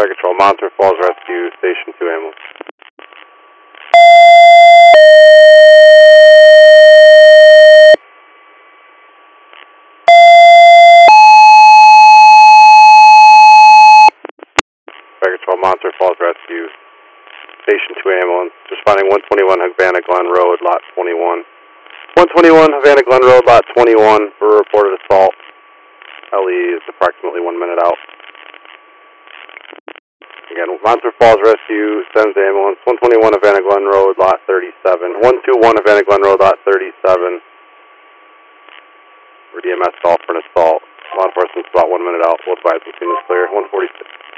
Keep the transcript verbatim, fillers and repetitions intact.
Fire Control, Monterey Falls Rescue, Station two ambulance. Fire Control, Monterey Falls Rescue, Station two ambulance. Responding one twenty-one Havana Glen Road, lot twenty-one. one twenty-one Havana Glen Road, lot twenty-one, for reported assault. L E is approximately one minute out. Again, Monterey Falls Rescue sends ambulance, one twenty-one Havana Glen Road, lot thirty-seven. one twenty-one Havana Glen Road, lot thirty-seven. For D M S call for an assault. Law enforcement's about one minute out. We'll advise the scene is clear. one forty-six.